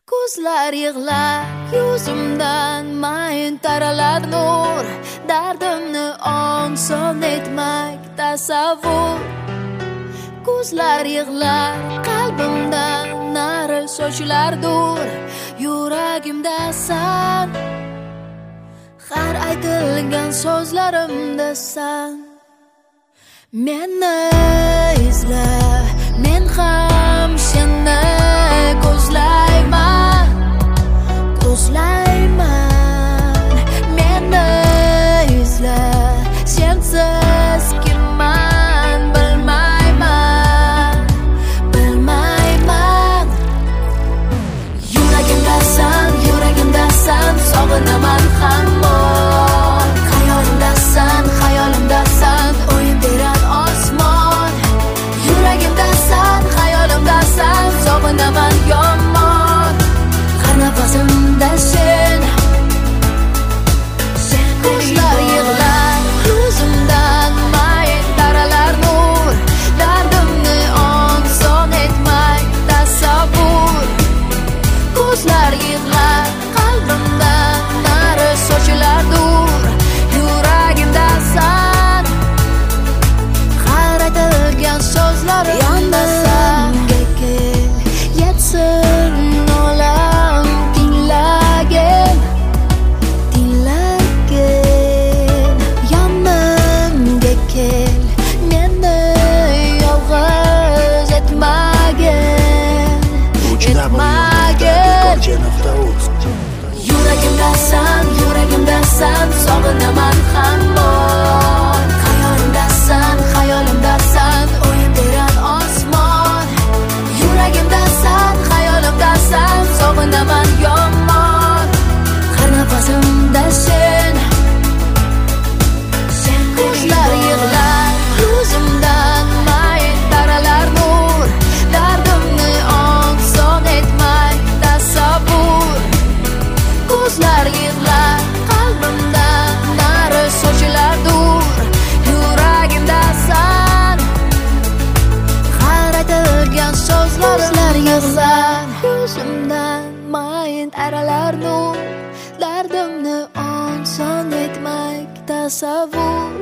Ko'zlar yig'lar yuzimdan mayin taralar nur, dardimni oson etmak tasavvur. Ko'zlar yig'lar qalbimdan nari sochilar dur, yuragimdasan, har aytilgan so'zlarimdasan. Meni izla, men ham seni ko'zlayman, meni izla, sensiz kimman bilmayman. Yuragimdasan, sog'inaman hamon. Xayolimdasan, o'yin berar osmon. Yuragimdasan, sog'inaman yomon. Har nafasimda sen. Ko'zlar yig'lar yuzimdan mayin taralar nur, dardimni oson etmak tasavvur. Ko'zlar yig'lar qalbimdan nari sochilar dur, yuragimdasan, har aytilgan so'zlarimdasan. Yetsin olam tinglagin, yonimga kel, meni yolg'iz etmagin. Yuragimdasan, sog'inaman hamon. Xayolimdasan, o'yin berar osmon. Yuragimdasan, sog'inaman yomon. Har nafasimda sen. Ko'zlar yig'lar yuzimdan mayin taralar nur, dardimni oson etmak tasavvur. Ko'zlar yig'lar qalbimdan nari sochilar dur, yuragimdasan, har aytilgan so'zlar yig'lar yuzimdan mayin taralar nur, dardimni oson etmak tasavvur.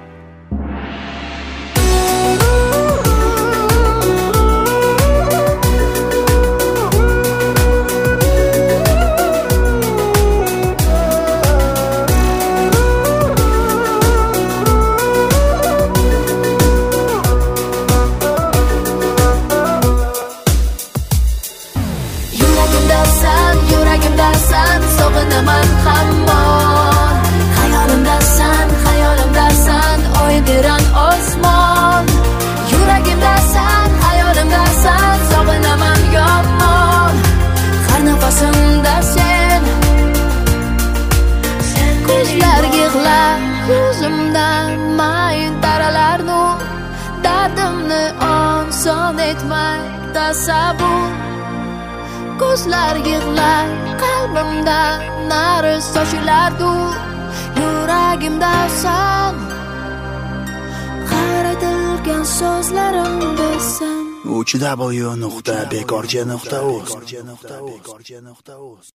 Yuragimdasan, sog'inaman hamon. Xayolimdasan, o'yin berar osmon. Yuragimdasan, sog'inaman yomon. Har nafasimda sen. Ko'zlar yig'lar yuzimdan mayin taralar nur, dardimni oson etmak tasavvur. Ko'zlar yig'lar qalbimdan nari sochilar dur, yuragimdasan, har aytilgan so'zlarimdasan. www.bekorchi.uz